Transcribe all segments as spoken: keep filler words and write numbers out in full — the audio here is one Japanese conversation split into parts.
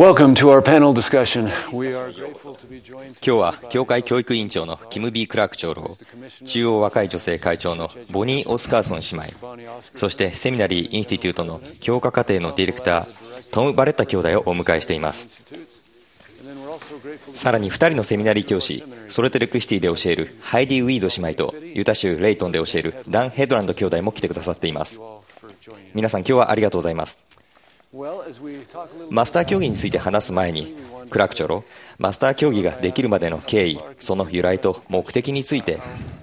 Welcome to our panel discussion. We are grateful to be joined. 今日は教会教育委員長のキム・ビー・クラーク長老、中央若い女性会長のボニー・オスカーソン姉妹、そしてセミナリー・インスティテュートの教科課程のディレクター、トム・バレッタ兄弟をお迎えしています。さらにふたりのセミナリー教師、ソルトレックシティで教えるハイディ・ウィード姉妹とユタ州レイトンで教えるダン・ヘッドランド兄弟も来てくださっています。皆さん今日はありがとうございます。マスター競技について話す前に、クラーク長老、マスター競技ができるまでの経緯、その由来と目的について、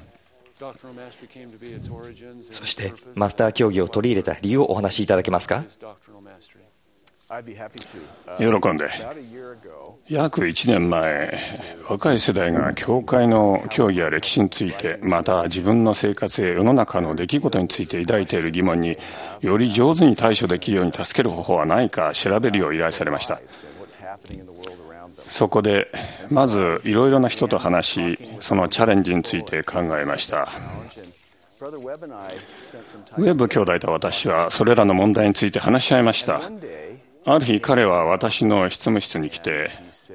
そしてマスター競技を取り入れた理由をお話しいただけますか？ 喜んで。約いちねんまえ、若い世代が教会の教義や歴史について、また自分の生活や世の中の出来事について抱いている疑問により上手に対処できるように助ける方法はないか調べるよう依頼されました。そこでまずいろいろな人と話し、そのチャレンジについて考えました。ウェブ兄弟と私はそれらの問題について話し合いました。ある日彼は私の執務室に来て、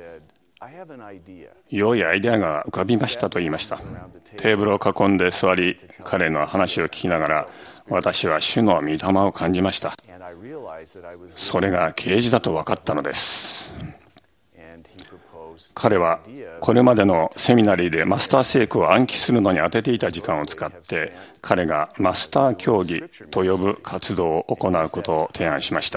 良いアイデアが浮かびましたと言いました。テーブルを囲んで座り、彼の話を聞きながら、私は主の御霊を感じました。それが啓示だと分かったのです。彼はこれまでのセミナリーでマスター聖句を暗記するのに当てていた時間を使って、彼がマスター教義と呼ぶ活動を行うことを提案しました。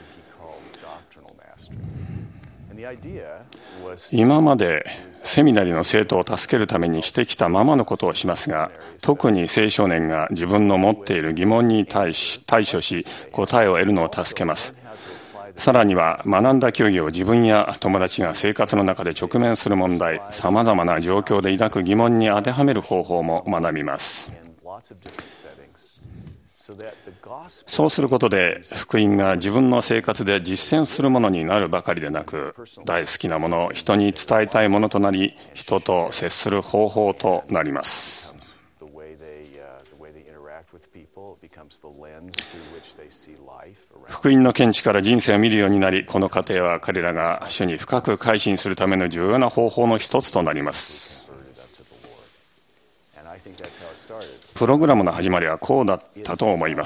今までセミナリの生徒を助けるためにしてきたままのことをしますが、特に青少年が自分の持っている疑問に対し対処し答えを得るのを助けます。さらには学んだ教義を自分や友達が生活の中で直面する問題、さまざまな状況で抱く疑問に当てはめる方法も学びます。そうすることで福音が自分の生活で実践するものになるばかりでなく、大好きなもの、人に伝えたいものとなり、人と接する方法となります。福音の見地から人生を見るようになり、この過程は彼らが主に深く改心するための重要な方法の一つとなります。プログラムの始まりはこうだったと思います。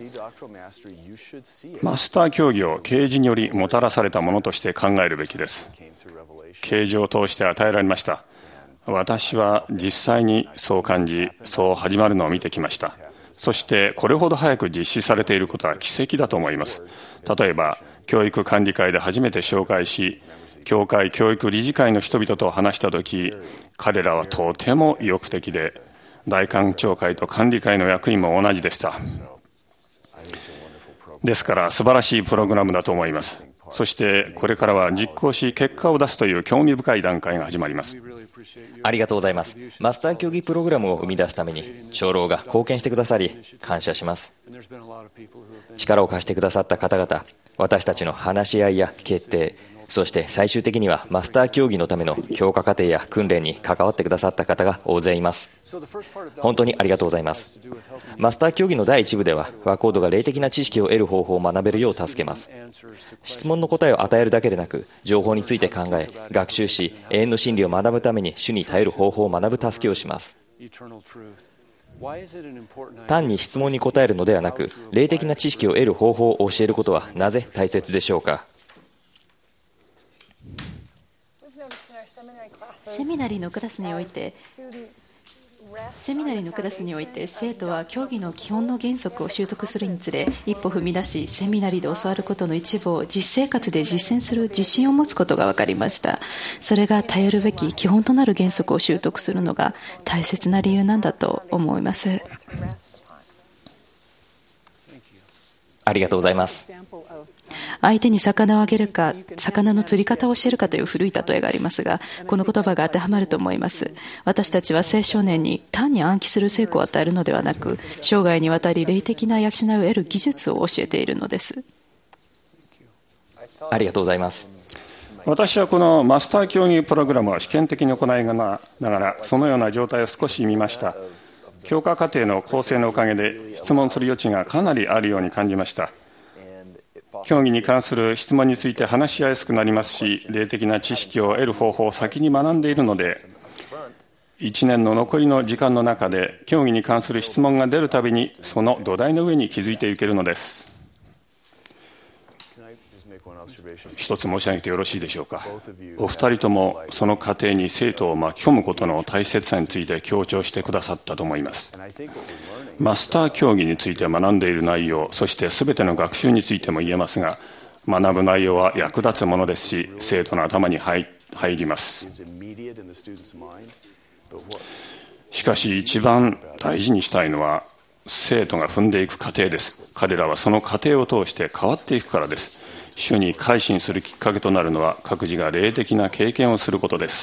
マスター教義を啓示によりもたらされたものとして考えるべきです。啓示を通して与えられました。私は実際にそう感じ、そう始まるのを見てきました。そしてこれほど早く実施されていることは奇跡だと思います。例えば教育管理会で初めて紹介し、教会教育理事会の人々と話したとき、彼らはとても意欲的で、大官庁会と管理会の役員も同じでした。ですから素晴らしいプログラムだと思います。そしてこれからは実行し結果を出すという興味深い段階が始まります。 ありがとうございます。マスター競技プログラムを生み出すために長老が貢献してくださり感謝します。力を貸してくださった方々、私たちの話し合いや決定、そして最終的にはマスター競技のための強化課程や訓練に関わってくださった方が大勢います。本当にありがとうございます。マスター競技の第一部では、ワコードが霊的な知識を得る方法を学べるよう助けます。質問の答えを与えるだけでなく、情報について考え、学習し、永遠の真理を学ぶために主に頼る方法を学ぶ助けをします。単に質問に答えるのではなく、霊的な知識を得る方法を教えることはなぜ大切でしょうか？ セミナリーのクラスにおいてセミナリーのクラスにおいて生徒は教義の基本の原則を習得するにつれ、一歩踏み出し、セミナリーで教わることの一部を実生活で実践する自信を持つことが分かりました。それが頼るべき基本となる原則を習得するのが大切な理由なんだと思います。 ありがとうございます。 相手に魚をあげるか、魚の釣り方を教えるかという古い例えがありますが、この言葉が当てはまると思います。私たちは青少年に単に暗記する成功を与えるのではなく、生涯にわたり霊的な養いを得る技術を教えているのです。 ありがとうございます。 私はこのマスター競技プログラムを試験的に行いながら、そのような状態を少し見ました。教科課程の構成のおかげで質問する余地がかなりあるように感じました。 教義に関する質問について話しやすくなりますし、霊的な知識を得る方法を先に学んでいるので、いちねんの残りの時間の中で教義に関する質問が出るたびにその土台の上に築いていけるのです。一つ申し上げてよろしいでしょうか。お二人ともその過程に生徒を巻き込むことの大切さについて強調してくださったと思います。マスター教義について学んでいる内容、そしてすべての学習についても言えますが、学ぶ内容は役立つものですし、生徒の頭に入ります。しかし一番大事にしたいのは生徒が踏んでいく過程です。彼らはその過程を通して変わっていくからです。主に改心するきっかけとなるのは各自が霊的な経験をすることです。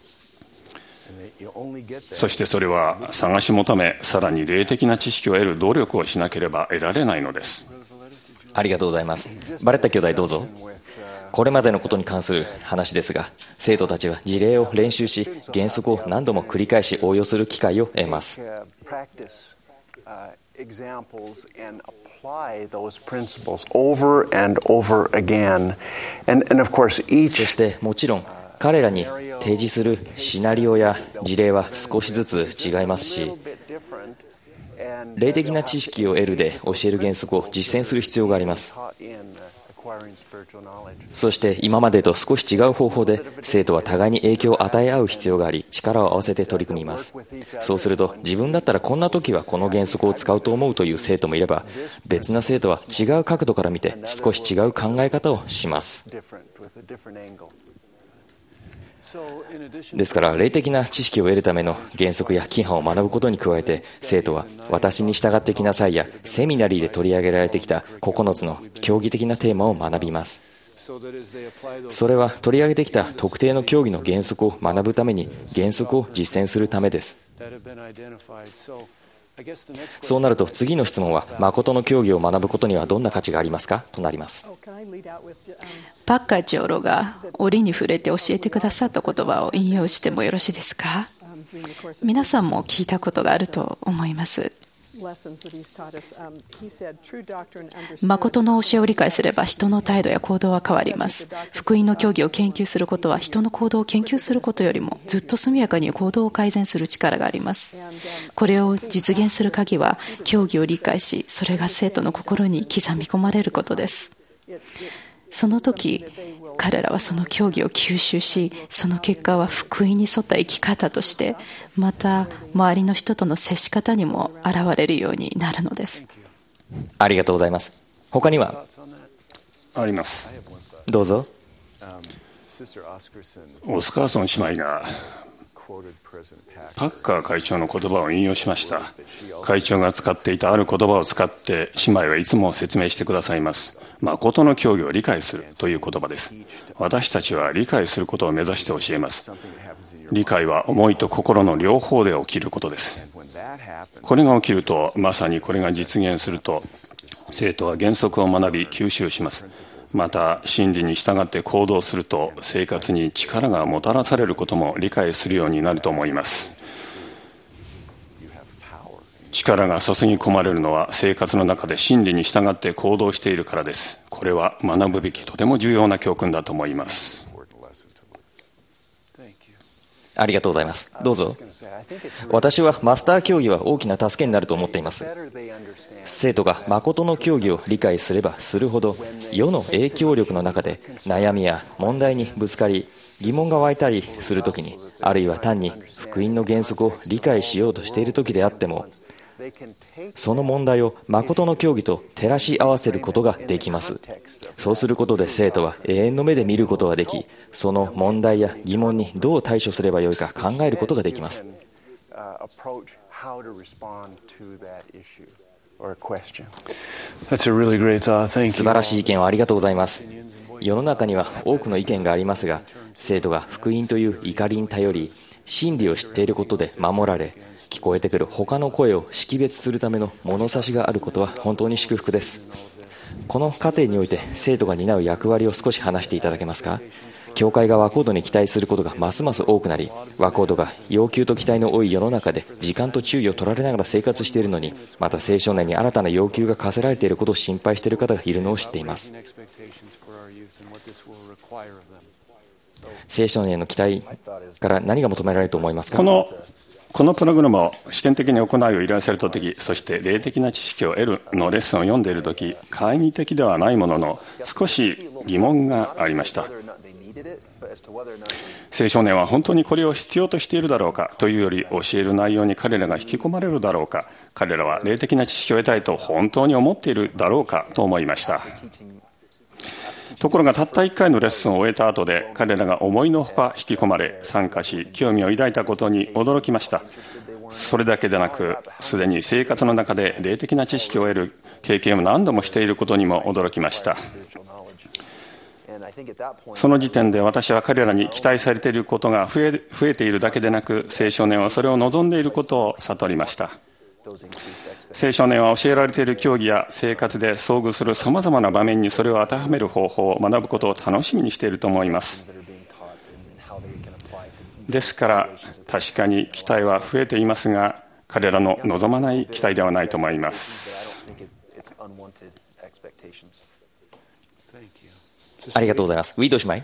そしてそれは探し求め、さらに霊的な知識を得る努力をしなければ得られないのです。 ありがとうございます。バレッタ兄弟どうぞ。これまでのことに関する話ですが、生徒たちは事例を練習し、原則を何度も繰り返し応用する機会を得ます。そしてもちろん彼らに提示するシナリオや事例は少しずつ違いますし、霊的な知識を得るで教える原則を実践する必要があります。そして今までと少し違う方法で生徒は互いに影響を与え合う必要があり、力を合わせて取り組みます。そうすると、自分だったらこんな時はこの原則を使うと思うという生徒もいれば、別な生徒は違う角度から見て少し違う考え方をします。ですから霊的な知識を得るための原則や規範を学ぶことに加えて、生徒は私に従ってきなさいやセミナリーで取り上げられてきたここのつの教義的なテーマを学びます。それは取り上げてきた特定の教義の原則を学ぶために原則を実践するためです。そうなると次の質問は、誠の教義を学ぶことにはどんな価値がありますかとなります。 パッカー長老が折に触れて教えてくださった言葉を引用してもよろしいですか。皆さんも聞いたことがあると思います。誠の教えを理解すれば人の態度や行動は変わります。福音の教義を研究することは人の行動を研究することよりもずっと速やかに行動を改善する力があります。これを実現する鍵は教義を理解し、それが生徒の心に刻み込まれることです。その時彼らはその教義を吸収し、その結果は福音に沿った生き方として、また周りの人との接し方にも現れるようになるのです。 ありがとうございます。他にはあります。 どうぞ。 オスカーソン姉妹がパッカー会長の言葉を引用しました。会長が使っていたある言葉を使って姉妹はいつも説明してくださいます。誠の教義を理解するという言葉です。私たちは理解することを目指して教えます。理解は思いと心の両方で起きることです。これが起きると、まさにこれが実現すると、生徒は原則を学び吸収します。また真理に従って行動すると、生活に力がもたらされることも理解するようになると思います。力が注ぎ込まれるのは生活の中で真理に従って行動しているからです。これは学ぶべきとても重要な教訓だと思います。 ありがとうございます。どうぞ。私はマスター教義は大きな助けになると思っています。生徒が誠の教義を理解すればするほど、世の影響力の中で悩みや問題にぶつかり疑問が湧いたりするときに、あるいは単に福音の原則を理解しようとしているときであっても、その問題を誠の教義と照らし合わせることができます。そうすることで生徒は永遠の目で見ることができ、その問題や疑問にどう対処すればよいか考えることができます。素晴らしい意見をありがとうございます。世の中には多くの意見がありますが、生徒が福音という怒りに頼り、真理を知っていることで守られ、聞こえてくる他の声を識別するための物差しがあることは本当に祝福です。この過程において生徒が担う役割を少し話していただけますか。 教会が和コードに期待することがますます多くなり、和コードが要求と期待の多い世の中で時間と注意を取られながら生活しているのに、また青少年に新たな要求が課せられていることを心配している方がいるのを知っています。青少年への期待から何が求められると思いますか？ このこのプログラムを試験的に行うよう依頼されたとき、そして霊的な知識を得るのレッスンを読んでいるとき、懐疑的ではないものの少し疑問がありました。青少年は本当にこれを必要としているだろうかというより、教える内容に彼らが引き込まれるだろうか、彼らは霊的な知識を得たいと本当に思っているだろうかと思いました。ところがたったいっかいのレッスンを終えた後で、彼らが思いのほか引き込まれ参加し、興味を抱いたことに驚きました。それだけでなく、すでに生活の中で霊的な知識を得る経験を何度もしていることにも驚きました。その時点で私は彼らに期待されていることが増え、増えているだけでなく、青少年はそれを望んでいることを悟りました。青少年は教えられている教義や生活で遭遇するさまざまな場面にそれを当てはめる方法を学ぶことを楽しみにしていると思います。ですから確かに期待は増えていますが、彼らの望まない期待ではないと思います。 ありがとうございます。ウィード姉妹。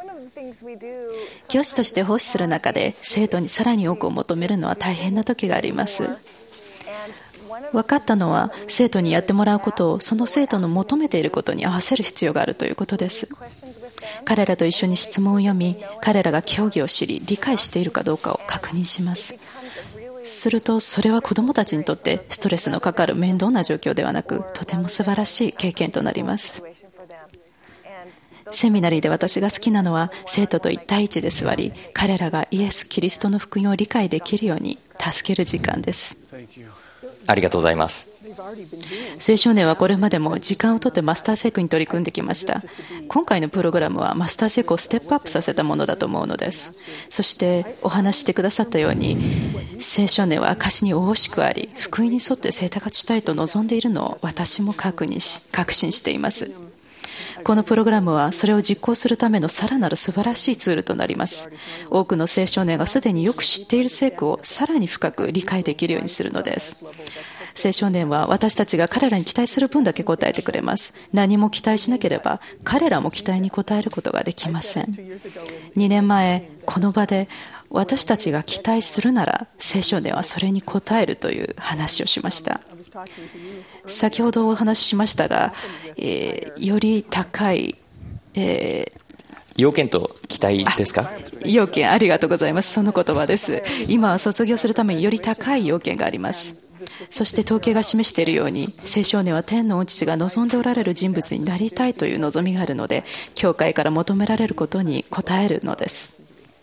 教師として奉仕する中で生徒にさらに多くを求めるのは大変な時があります。分かったのは、生徒にやってもらうことをその生徒の求めていることに合わせる必要があるということです。彼らと一緒に質問を読み、彼らが教義を知り理解しているかどうかを確認します。するとそれは子どもたちにとってストレスのかかる面倒な状況ではなく、とても素晴らしい経験となります。セミナリーで私が好きなのは、生徒と一対一で座り、彼らがイエス・キリストの福音を理解できるように助ける時間です。 ありがとうございます。 青少年はこれまでも時間をとってマスターセクに取り組んできました。今回のプログラムはマスターセクをステップアップさせたものだと思うのです。そしてお話してくださったように、青少年は証に大しくあり、福音に沿って生活したいと望んでいるのを私も確認し確信しています。このプログラムはそれを実行するためのさらなる素晴らしいツールとなります。多くの青少年がすでによく知っている聖句をさらに深く理解できるようにするのです。青少年は私たちが彼らに期待する分だけ答えてくれます。何も期待しなければ彼らも期待に応えることができません。にねんまえこの場で、私たちが期待するなら青少年はそれに応えるという話をしました。先ほどお話ししましたが、えー、より高い、えー、 要件と期待ですか？ 要件、ありがとうございます。その言葉です。今は卒業するためにより高い要件があります。そして統計が示しているように、青少年は天の御父が望んでおられる人物になりたいという望みがあるので、教会から求められることに応えるのです。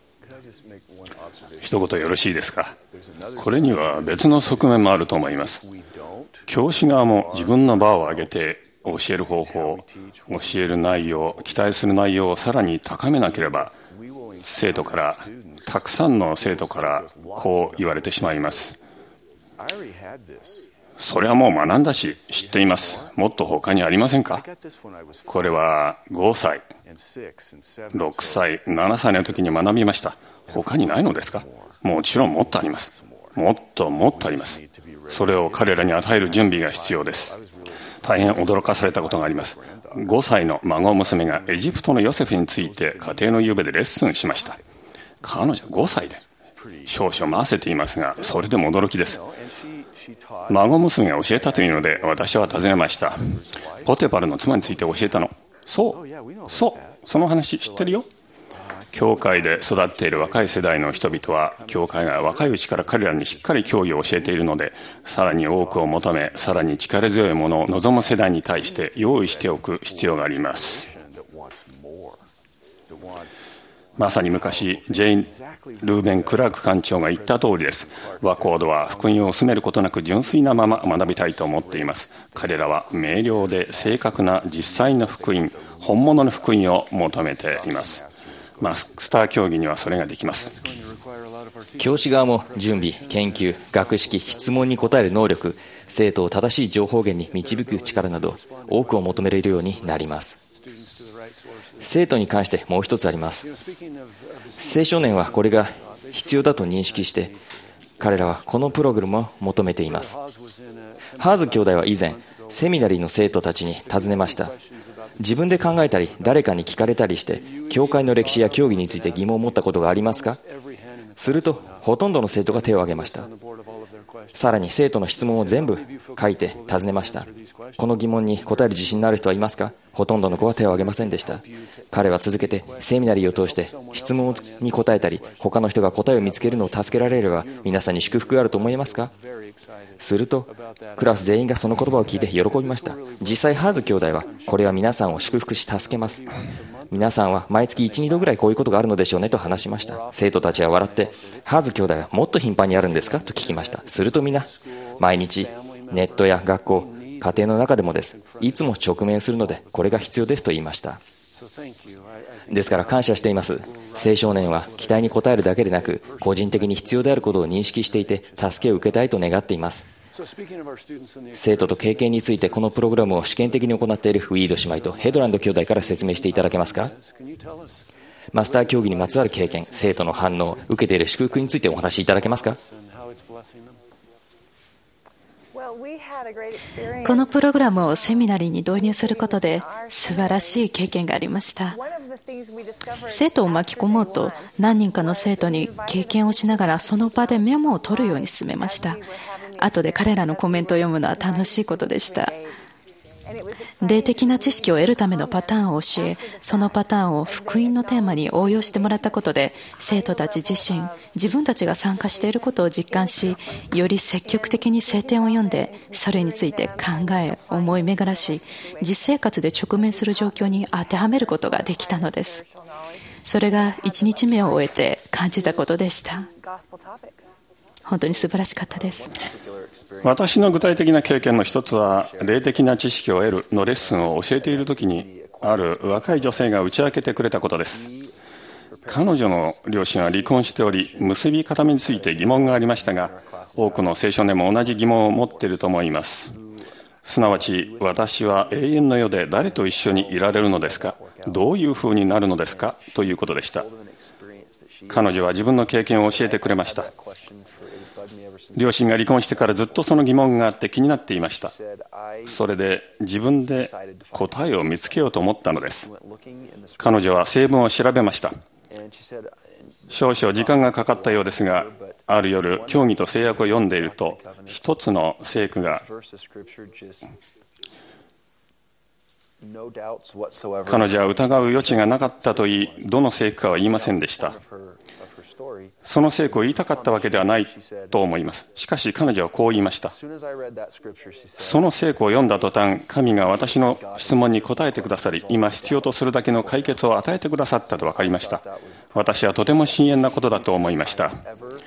一言よろしいですか？これには別の側面もあると思います。教師側も自分の場を挙げて教える方法、教える内容、期待する内容をさらに高めなければ、生徒から、たくさんの生徒からこう言われてしまいます。それはもう学んだし知っています。もっと他にありませんか？これはごさい、ろくさい、ななさいの時に学びました。他にないのですか？もちろんもっとあります。もっともっとあります。それを彼らに与える準備が必要です。大変驚かされたことがあります。ごさいの孫娘がエジプトのヨセフについて家庭の夕べでレッスンしました。彼女ごさいで少々ませていますが、それでも驚きです。孫娘が教えたというので私は尋ねました。ポテパルの妻について教えたの？そうそう、その話知ってるよ。教会で育っている若い世代の人々は、教会が若いうちから彼らにしっかり教義を教えているので、さらに多くを求め、さらに力強いものを望む世代に対して用意しておく必要があります。まさに昔、ジェイン・ルーベン・クラーク館長が言った通りです。和コードは福音を薄めることなく純粋なまま学びたいと思っています。彼らは明瞭で正確な実際の福音、本物の福音を求めています。マスター教義にはそれができます。 教師側も準備、研究、学識、質問に答える能力、生徒を正しい情報源に導く力など多くを求められるようになります。 生徒に関してもう一つあります。青少年はこれが必要だと認識して、彼らはこのプログラムを求めています。ハーズ兄弟は以前、セミナリーの生徒たちに尋ねました。自分で考えたり、誰かに聞かれたりして、教会の歴史や教義について疑問を持ったことがありますか？すると、ほとんどの生徒が手を挙げました。さらに生徒の質問を全部書いて尋ねました。この疑問に答える自信のある人はいますか？ほとんどの子は手を挙げませんでした。彼は続けてセミナリーを通して質問に答えたり、他の人が答えを見つけるのを助けられれば皆さんに祝福があると思いますか？するとクラス全員がその言葉を聞いて喜びました。実際ハーズ兄弟はこれは皆さんを祝福し助けます。皆さんは毎月いち、にどぐらいこういうことがあるのでしょうねと話しました。生徒たちは笑って、ハーズ兄弟はもっと頻繁にあるんですかと聞きました。すると皆、毎日ネットや学校、家庭の中でもです。いつも直面するのでこれが必要ですと言いました。ですから感謝しています。青少年は期待に応えるだけでなく、個人的に必要であることを認識していて助けを受けたいと願っています。生徒と経験についてこのプログラムを試験的に行っているウィード姉妹とヘドランド兄弟から説明していただけますか？マスター競技にまつわる経験、生徒の反応、受けている祝福についてお話しいただけますか？ このプログラムをセミナリーに導入することで素晴らしい経験がありました。生徒を巻き込もうと何人かの生徒に経験をしながらその場でメモを取るように進めました。後で彼らのコメントを読むのは楽しいことでした。霊的な知識を得るためのパターンを教え、そのパターンを福音のテーマに応用してもらったことで、生徒たち自身、自分たちが参加していることを実感し、より積極的に聖典を読んで、それについて考え、思い巡らし、実生活で直面する状況に当てはめることができたのです。それがいちにちめを終えて感じたことでした。本当に素晴らしかったです。 私の具体的な経験の一つは、霊的な知識を得るのレッスンを教えているときに、ある若い女性が打ち明けてくれたことです。彼女の両親は離婚しており、結び方について疑問がありましたが、多くの青少年も同じ疑問を持っていると思います。すなわち、私は永遠の世で誰と一緒にいられるのですか？どういうふうになるのですか？ということでした。彼女は自分の経験を教えてくれました。両親が離婚してからずっとその疑問があって気になっていました。それで自分で答えを見つけようと思ったのです。彼女は聖文を調べました。少々時間がかかったようですが、ある夜教義と聖約を読んでいると、一つの聖句が彼女は疑う余地がなかったと言い、どの聖句かは言いませんでした。その聖句を言いたかったわけではないと思います。しかし彼女はこう言いました。その聖句を読んだ途端、神が私の質問に答えてくださり、今必要とするだけの解決を与えてくださったと分かりました。私はとても深遠なことだと思いました。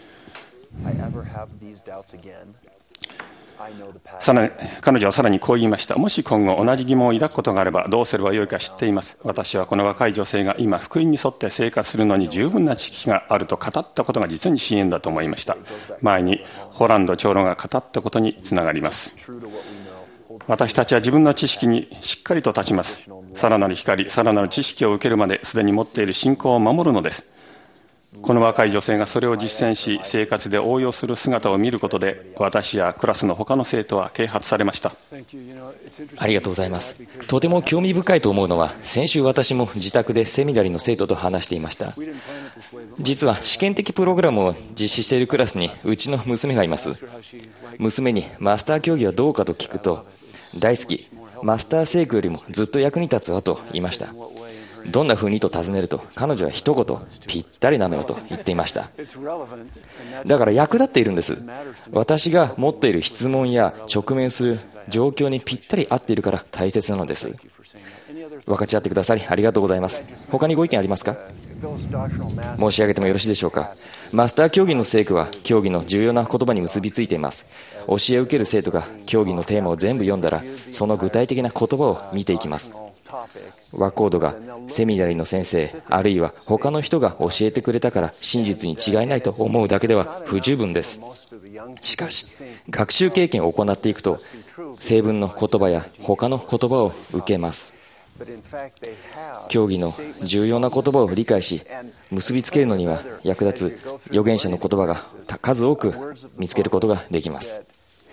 さらに彼女はさらにこう言いました。もし今後同じ疑問を抱くことがあればどうすればよいか知っています。私はこの若い女性が今福音に沿って生活するのに十分な知識があると語ったことが実に深遠だと思いました。前にホランド長老が語ったことにつながります。私たちは自分の知識にしっかりと立ちます。さらなる光、さらなる知識を受けるまですでに持っている信仰を守るのです。この若い女性がそれを実践し、生活で応用する姿を見ることで、私やクラスの他の生徒は啓発されました。 ありがとうございます。とても興味深いと思うのは、先週私も自宅でセミナリーの生徒と話していました。実は試験的プログラムを実施しているクラスにうちの娘がいます。娘にマスター競技はどうかと聞くと、大好き、マスター聖句よりもずっと役に立つわと言いました。どんな風にと尋ねると、彼女は一言、ぴったりなのよと言っていました。だから役立っているんです。私が持っている質問や直面する状況にぴったり合っているから大切なのです。分かち合ってくださりありがとうございます。他にご意見ありますか？申し上げてもよろしいでしょうか。マスター競技の聖句は競技の重要な言葉に結びついています。教えを受ける生徒が競技のテーマを全部読んだら、その具体的な言葉を見ていきます。ワコードがセミナリーの先生、あるいは他の人が教えてくれたから真実に違いないと思うだけでは不十分です。しかし学習経験を行っていくと、聖文の言葉や他の言葉を受けます。 教義の重要な言葉を理解し、結びつけるのには役立つ預言者の言葉が数多く見つけることができます。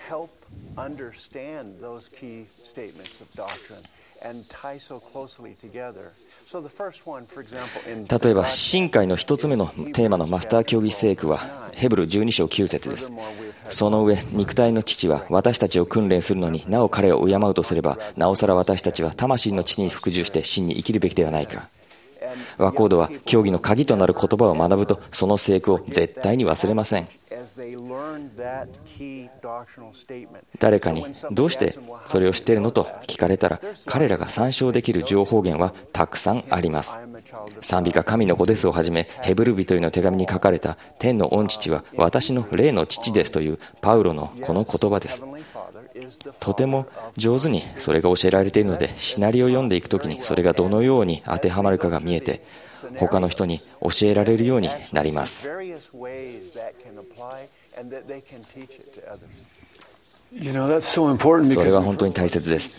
例えば新海の一つ目のテーマのマスター教義聖句はヘブルじゅうに章きゅう節です。その上肉体の父は私たちを訓練するのになお彼を敬うとすれば、なおさら私たちは魂の父に服従して真に生きるべきではないか。和コードは教義の鍵となる言葉を学ぶと、その聖句を絶対に忘れません。誰かにどうしてそれを知っているのと聞かれたら、彼らが参照できる情報源はたくさんあります。賛美歌神の子ですをはじめ、ヘブル人への手紙に書かれた天の御父は私の霊の父ですというパウロのこの言葉です。とても上手にそれが教えられているので、シナリオを読んでいくときにそれがどのように当てはまるかが見えて、他の人に教えられるようになります。それは本当に大切です。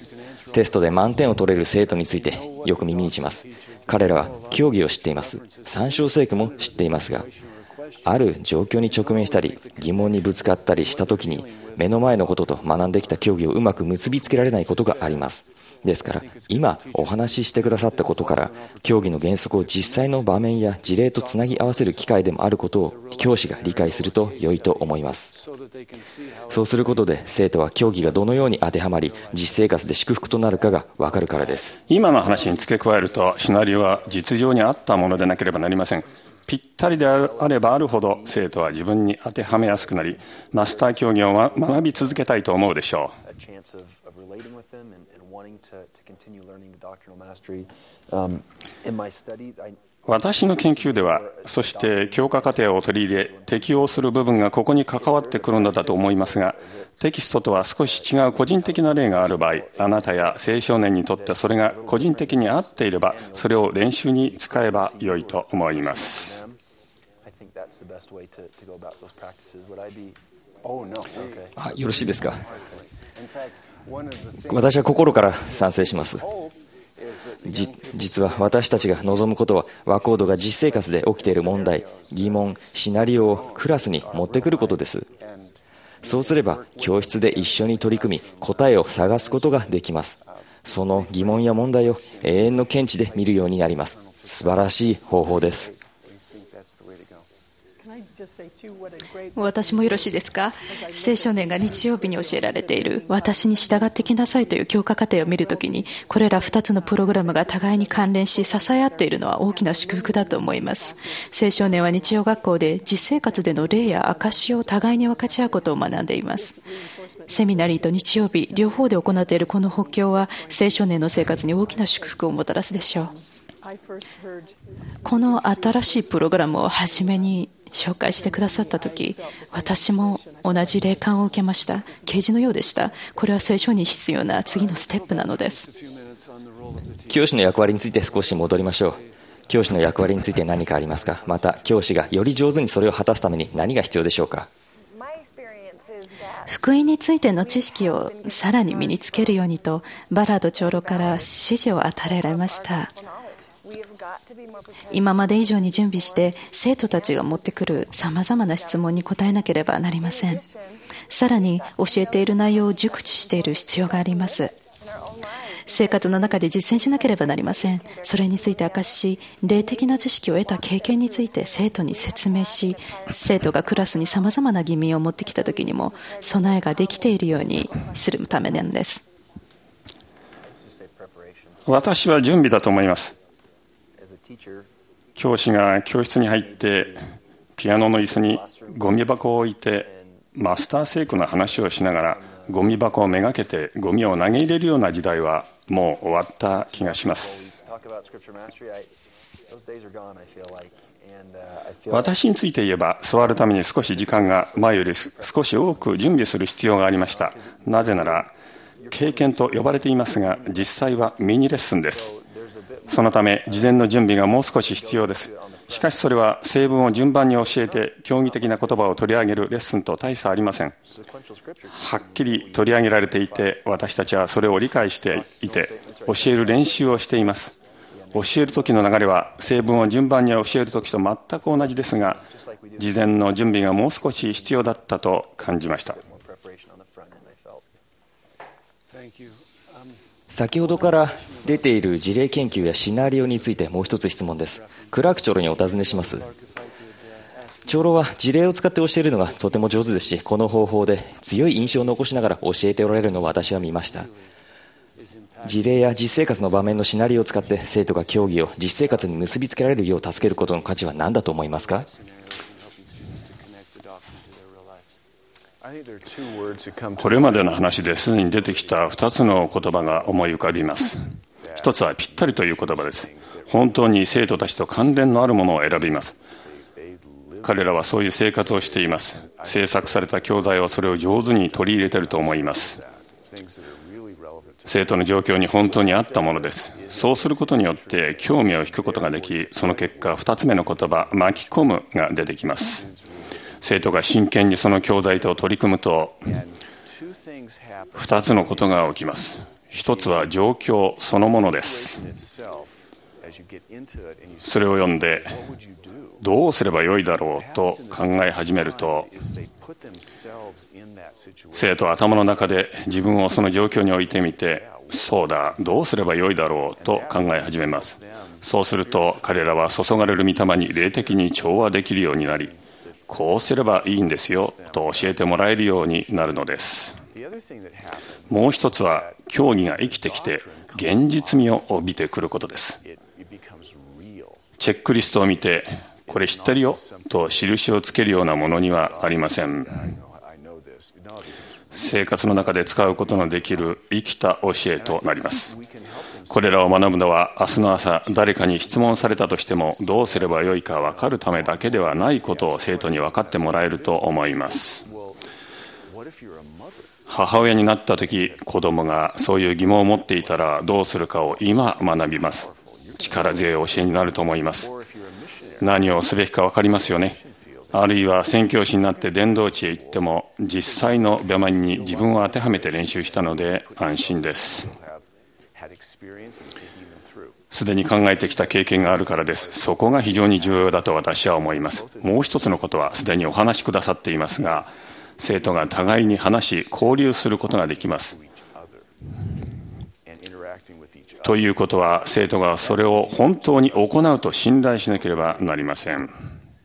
テストで満点を取れる生徒についてよく耳にします。彼らは教義を知っています。参照聖句も知っていますが、ある状況に直面したり疑問にぶつかったりしたときに、目の前のことと学んできた教義をうまく結びつけられないことがあります。ですから今お話ししてくださったことから、教義の原則を実際の場面や事例とつなぎ合わせる機会でもあることを教師が理解すると良いと思います。そうすることで生徒は教義がどのように当てはまり実生活で祝福となるかが分かるからです。 今の話に付け加えると、シナリオは実情に合ったものでなければなりません。ぴったりであればあるほど生徒は自分に当てはめやすくなり、マスター教義を学び続けたいと思うでしょう。私の研究では、そして教科課程を取り入れ適用する部分がここに関わってくるのだと思いますが、テキストとは少し違う個人的な例がある場合、あなたや青少年にとってそれが個人的に合っていれば、それを練習に使えば良いと思います。 あ、よろしいですか。私は心から賛成します。じ実は私たちが望むことは、和コードが実生活で起きている問題、疑問、シナリオをクラスに持ってくることです。そうすれば教室で一緒に取り組み、答えを探すことができます。その疑問や問題を永遠の見地で見るようになります。素晴らしい方法です。 私もよろしいですか。青少年が日曜日に教えられている私に従ってきなさいという教科課程を見るときに、これらふたつのプログラムが互いに関連し支え合っているのは大きな祝福だと思います。青少年は日曜学校で実生活での例や証を互いに分かち合うことを学んでいます。セミナリーと日曜日両方で行っているこの補強は、青少年の生活に大きな祝福をもたらすでしょう。この新しいプログラムを初めに紹介してくださったとき、私も同じ霊感を受けました。啓示のようでした。これは聖書に必要な次のステップなのです。 教師の役割について少し戻りましょう。教師の役割について何かありますか。また教師がより上手にそれを果たすために何が必要でしょうか。 福音についての知識をさらに身につけるようにと、バラード長老から指示を与えられました。今まで以上に準備して生徒たちが持ってくるさまざまな質問に答えなければなりません。さらに教えている内容を熟知している必要があります。生活の中で実践しなければなりません。それについて明かし、霊的な知識を得た経験について生徒に説明し、生徒がクラスにさまざまな疑問を持ってきたときにも備えができているようにするためなんです。 私は準備だと思います。教師が教室に入ってピアノの椅子にゴミ箱を置いてマスター聖句の話をしながらゴミ箱をめがけてゴミを投げ入れるような時代はもう終わった気がします。私について言えば、座るために少し時間が前より少し多く準備する必要がありました。なぜなら経験と呼ばれていますが、実際はミニレッスンです。そのため事前の準備がもう少し必要です。しかしそれは成分を順番に教えて教義的な言葉を取り上げるレッスンと大差ありません。はっきり取り上げられていて、私たちはそれを理解していて、 教える練習をしています。教える時の流れは成分を順番に教える時と全く同じですが、事前の準備がもう少し必要だったと感じました。 先ほどから出ている事例研究やシナリオについてもう一つ質問です。クラーク長老にお尋ねします。長老は事例を使って教えるのがとても上手ですし、この方法で強い印象を残しながら教えておられるのを私は見ました。事例や実生活の場面のシナリオを使って生徒が教義を実生活に結びつけられるよう助けることの価値は何だと思いますか？ これまでの話ですでに出てきたふたつの言葉が思い浮かびます。一つはぴったりという言葉です。本当に生徒たちと関連のあるものを選びます。彼らはそういう生活をしています。制作された教材はそれを上手に取り入れていると思います。生徒の状況に本当に合ったものです。そうすることによって興味を引くことができ、その結果ふたつめの言葉、巻き込むが出てきます。生徒が真剣にその教材と取り組むとふたつのことが起きます。一つは状況そのものです。それを読んでどうすればよいだろうと考え始めると、生徒は頭の中で自分をその状況に置いてみて、そうだ、どうすればよいだろうと考え始めます。そうすると彼らは注がれる御霊に霊的に調和できるようになり、こうすればいいんですよと教えてもらえるようになるのです。もう一つは教義が生きてきて現実味を帯びてくることです。チェックリストを見てこれ知ってるよと印をつけるようなものにはありません。生活の中で使うことのできる生きた教えとなります。これらを学ぶのは明日の朝誰かに質問されたとしてもどうすればよいか分かるためだけではないことを生徒に分かってもらえると思います。母親になった時、子供がそういう疑問を持っていたらどうするかを今学びます。力強い教えになると思います。何をすべきか分かりますよね。あるいは宣教師になって伝道地へ行っても実際の場面に自分を当てはめて練習したので安心です。すでに考えてきた経験があるからです。そこが非常に重要だと私は思います。もう一つのことはすでにお話しくださっていますが、生徒が互いに話し交流することができます。ということは生徒がそれを本当に行うと信頼しなければなりません。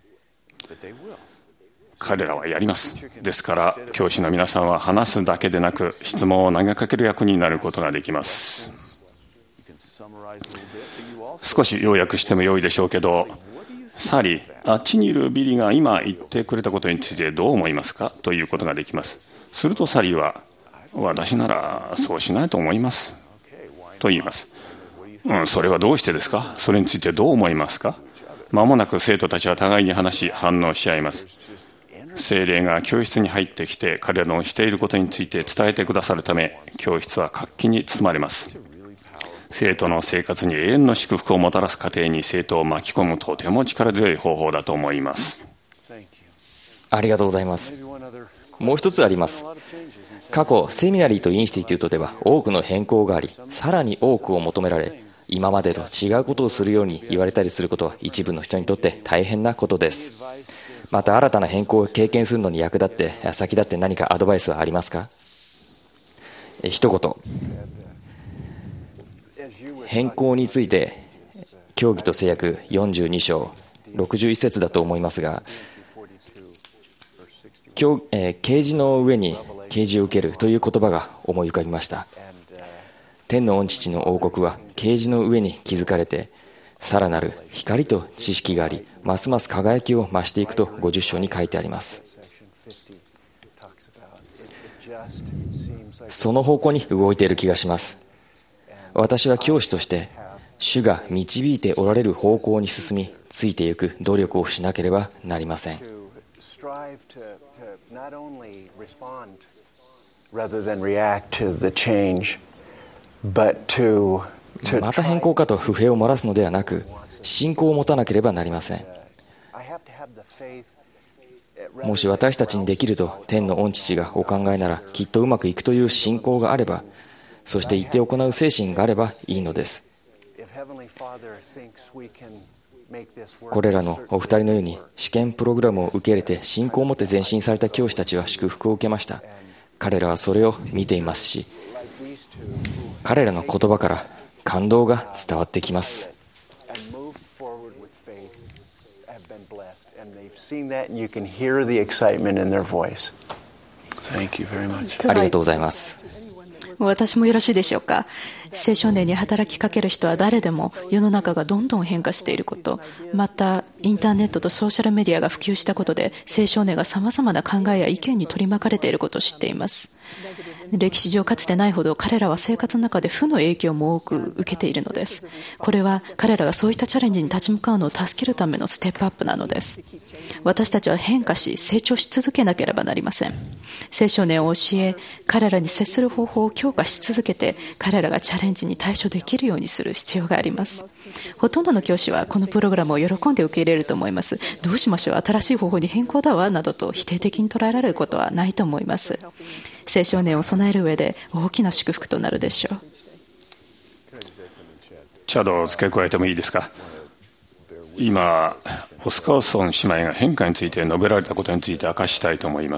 彼らはやります。ですから教師の皆さんは話すだけでなく質問を投げかける役になることができます。少し要約しても良いでしょうけど、サリー、あっちにいるビリが今言ってくれたことについてどう思いますかということができます。するとサリーは、私ならそうしないと思いますと言います。うん、それはどうしてですか？それについてどう思いますか？間もなく生徒たちは互いに話し反応し合います。聖霊が教室に入ってきて彼らのしていることについて伝えてくださるため、教室は活気に包まれます。生徒の生活に永遠の祝福をもたらす過程に生徒を巻き込むとても力強い方法だと思います。 ありがとうございます。もう一つあります。過去セミナリーとインスティテュートでは多くの変更があり、さらに多くを求められ、今までと違うことをするように言われたりすることは一部の人にとって大変なことです。また新たな変更を経験するのに役立って先立って何かアドバイスはありますか？え一言、変更について教義と制約よんじゅうに章ろくじゅういち節だと思いますが、教、えー、啓示の上に啓示を受けるという言葉が思い浮かびました。天の御父の王国は啓示の上に築かれて、さらなる光と知識があり、ますます輝きを増していくとごじゅっ章に書いてあります。その方向に動いている気がします。私は教師として主が導いておられる方向に進み、ついていく努力をしなければなりません。また変更かと不平を漏らすのではなく、信仰を持たなければなりません。もし私たちにできると天の御父がお考えなら、きっとうまくいくという信仰があれば、 そして言って行う精神があればいいのです。これらのお二人のように試験プログラムを受け入れて信仰を持って前進された教師たちは祝福を受けました。彼らはそれを見ていますし、彼らの言葉から感動が伝わってきます。ありがとうございます。 私もよろしいでしょうか。青少年に働きかける人は誰でも世の中がどんどん変化していること、またインターネットとソーシャルメディアが普及したことで青少年がさまざまな考えや意見に取り巻かれていることを知っています。歴史上かつてないほど彼らは生活の中で負の影響も多く受けているのです。これは彼らがそういったチャレンジに立ち向かうのを助けるためのステップアップなのです。私たちは変化し成長し続けなければなりません。青少年を教え、彼らに接する方法を強化し続けて、彼らがチャレンジに対処できるようにする必要があります。ほとんどの教師はこのプログラムを喜んで受け入れると思います。どうしましょう、新しい方法に変更だわなどと否定的に捉えられることはないと思います。青少年を備える上で大きな祝福となるでしょう。 チャドを付け加えてもいいですか。今オスカーソン姉妹が変化について述べられたことについて明かしたいと思います。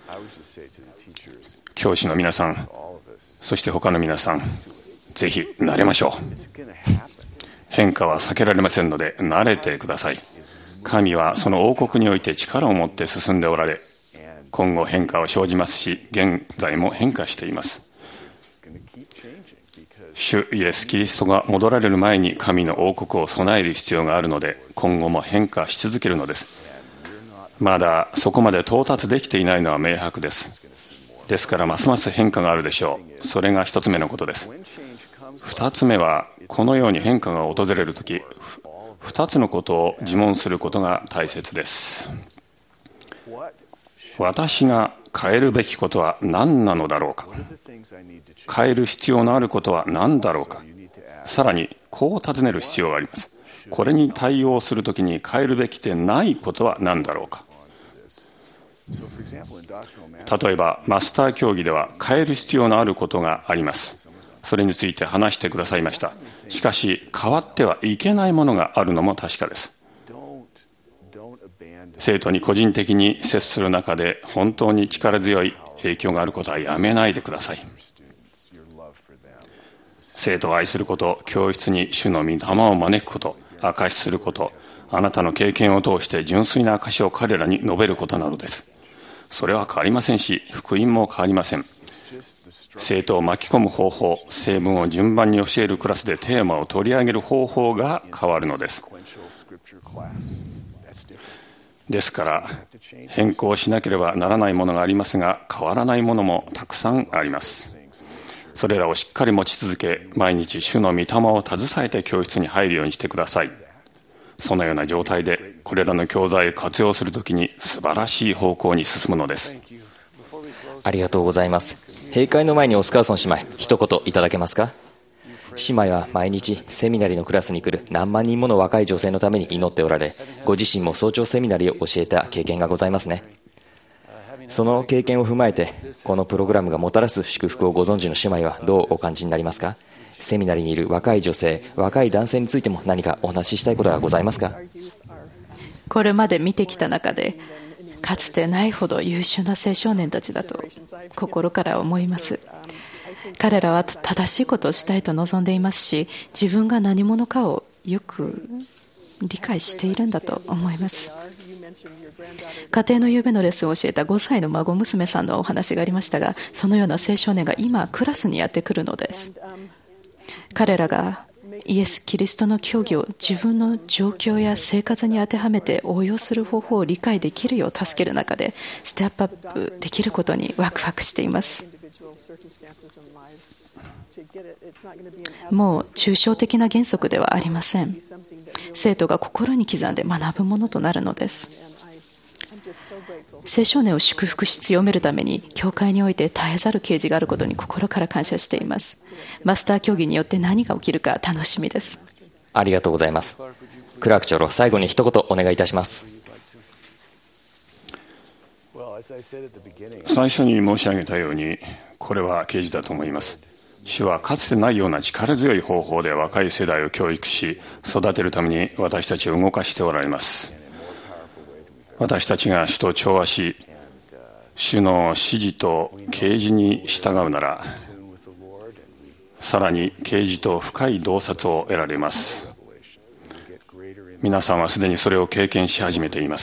教師の皆さん、そして他の皆さん、ぜひ慣れましょう。変化は避けられませんので慣れてください。神はその王国において力を持って進んでおられ、今後変化を生じますし、現在も変化しています。主イエス・キリストが戻られる前に神の王国を備える必要があるので、今後も変化し続けるのです。まだそこまで到達できていないのは明白です。ですからますます変化があるでしょう。それが一つ目のことです。二つ目は、このように変化が訪れるとき、二つのことを自問することが大切です。私が変えるべきことは何なのだろうか。変える必要のあることは何だろうか。さらにこう尋ねる必要があります。これに対応するときに変えるべきでないことは何だろうか。例えばマスター競技では変える必要のあることがあります。それについて話してくださいました。しかし変わってはいけないものがあるのも確かです。生徒に個人的に接する中で本当に力強い影響があることはやめないでください。生徒を愛すること、教室に主の御霊を招くこと、証しすること、あなたの経験を通して純粋な証しを彼らに述べることなのです。それは変わりませんし、福音も変わりません。生徒を巻き込む方法、聖文を順番に教えるクラスでテーマを取り上げる方法が変わるのです。ですから変更しなければならないものがありますが、変わらないものもたくさんあります。それらをしっかり持ち続け、毎日主の御霊を携えて教室に入るようにしてください。そのような状態でこれらの教材を活用するときに素晴らしい方向に進むのです。 ありがとうございます。閉会の前にオスカーソン姉妹、一言いただけますか。姉妹は毎日セミナリのクラスに来る何万人もの若い女性のために祈っておられ、ご自身も早朝セミナリを教えた経験がございますね。その経験を踏まえて、このプログラムがもたらす祝福をご存知の姉妹はどうお感じになりますか。セミナリにいる若い女性、若い男性についても何かお話ししたいことはございますか。 これまで見てきた中で、かつてないほど優秀な青少年たちだと心から思います。彼らは正しいことをしたいと望んでいますし、自分が何者かをよく理解しているんだと思います。家庭の夕べのレッスンを教えたごさいの孫娘さんのお話がありましたが、そのような青少年が今クラスにやってくるのです。彼らがイエス・キリストの教義を自分の状況や生活に当てはめて応用する方法を理解できるよう助ける中で、ステップアップできることにワクワクしています。もう抽象的な原則ではありません。生徒が心に刻んで学ぶものとなるのです。青少年を祝福し強めるために教会において絶えざる啓示があることに心から感謝しています。マスター競技によって何が起きるか楽しみです。 ありがとうございます。クラーク長老、最後に一言お願いいたします。 最初に申し上げたように、これは啓示だと思います。 主はかつてないような力強い方法で若い世代を教育し育てるために私たちを動かしておられます。私たちが主と調和し、主の指示と啓示に従うなら、さらに啓示と深い洞察を得られます。皆さんはすでにそれを経験し始めています。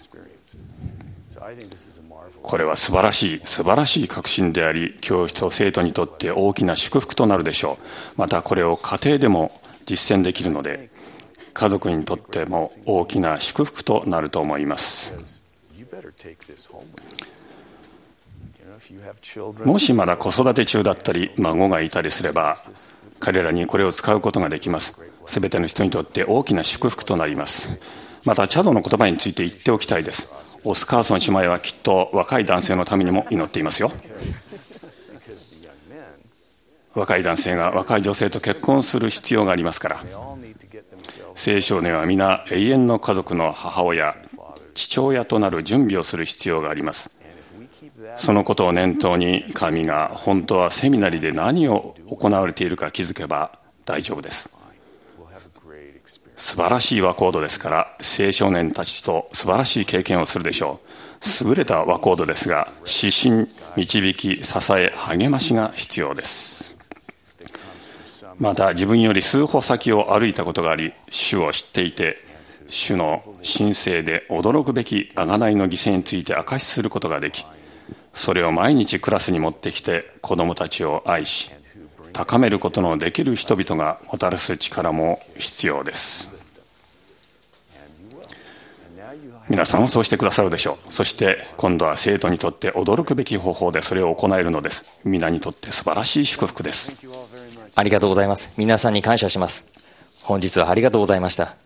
これは素晴らしい素晴らしい確信であり、教師と生徒にとって大きな祝福となるでしょう。またこれを家庭でも実践できるので、家族にとっても大きな祝福となると思います。もしまだ子育て中だったり孫がいたりすれば、彼らにこれを使うことができます。すべての人にとって大きな祝福となります。またチャドの言葉について言っておきたいです。オスカーソン姉妹はきっと若い男性のためにも祈っていますよ。若い男性が若い女性と結婚する必要がありますから。青少年は皆永遠の家族の母親、父親となる準備をする必要があります。そのことを念頭に、神が本当はセミナリで何を行われているか気づけば大丈夫です。素晴らしい和コードですから、青少年たちと素晴らしい経験をするでしょう。優れた和コードですが、指針、導き、支え、励ましが必要です。また自分より数歩先を歩いたことがあり、主を知っていて、主の神聖で驚くべき贖いの犠牲について証しすることができ、それを毎日クラスに持ってきて子どもたちを愛し高めることのできる人々がもたらす力も必要です。皆さんはそうしてくださるでしょう。そして今度は生徒にとって驚くべき方法でそれを行えるのです。皆にとって素晴らしい祝福です。 ありがとうございます。皆さんに感謝します。本日はありがとうございました。